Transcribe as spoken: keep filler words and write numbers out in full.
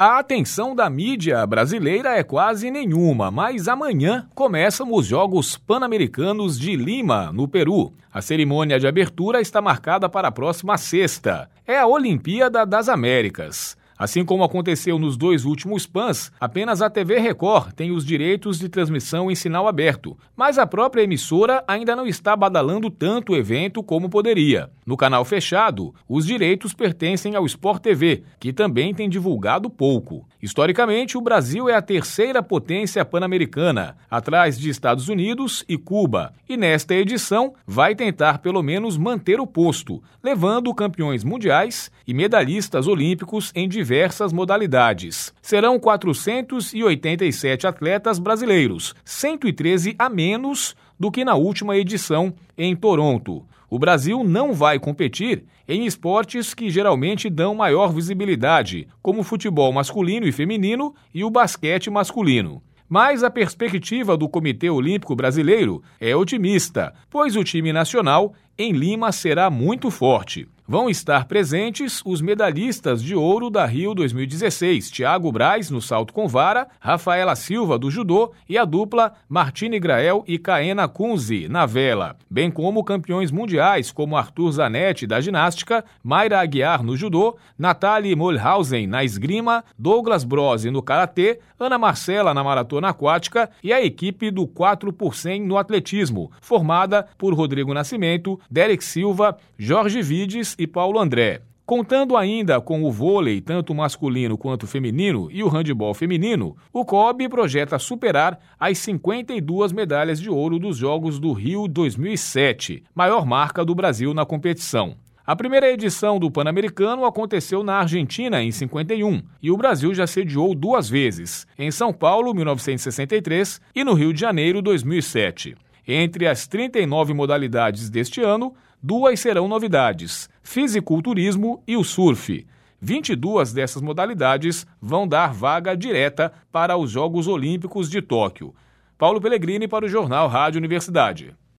A atenção da mídia brasileira é quase nenhuma, mas amanhã começam os Jogos Pan-Americanos de Lima, no Peru. A cerimônia de abertura está marcada para a próxima sexta. É a Olimpíada das Américas. Assim como aconteceu nos dois últimos Pans, apenas a T V Record tem os direitos de transmissão em sinal aberto, mas a própria emissora ainda não está badalando tanto o evento como poderia. No canal fechado, os direitos pertencem ao Sport T V, que também tem divulgado pouco. Historicamente, o Brasil é a terceira potência pan-americana, atrás de Estados Unidos e Cuba, e nesta edição vai tentar pelo menos manter o posto, levando campeões mundiais e medalhistas olímpicos em diversas modalidades. Serão quatrocentos e oitenta e sete atletas brasileiros, cento e treze a menos do que na última edição em Toronto. O Brasil não vai competir em esportes que geralmente dão maior visibilidade, como o futebol masculino e feminino e o basquete masculino. Mas a perspectiva do Comitê Olímpico Brasileiro é otimista, pois o time nacional em Lima será muito forte. Vão estar presentes os medalhistas de ouro da Rio dois mil e dezesseis, Thiago Braz no salto com vara, Rafaela Silva do judô e a dupla Martine Grael e Kaena Kunze na vela, bem como campeões mundiais como Arthur Zanetti da ginástica, Mayra Aguiar no judô, Nathalie Molhausen na esgrima, Douglas Brose no karatê, Ana Marcela na maratona aquática e a equipe do quatro por cem no atletismo, formada por Rodrigo Nascimento, Derek Silva, Jorge Vides e Paulo André. Contando ainda com o vôlei, tanto masculino quanto feminino, e o handebol feminino, o C O B projeta superar as cinquenta e duas medalhas de ouro dos Jogos do Rio dois mil e sete, maior marca do Brasil na competição. A primeira edição do Pan-Americano aconteceu na Argentina em cinquenta e um, e o Brasil já sediou duas vezes, em São Paulo, mil novecentos e sessenta e três, e no Rio de Janeiro, dois mil e sete. Entre as trinta e nove modalidades deste ano, duas serão novidades, fisiculturismo e o surf. vinte e duas dessas modalidades vão dar vaga direta para os Jogos Olímpicos de Tóquio. Paulo Pellegrini para o Jornal Rádio Universidade.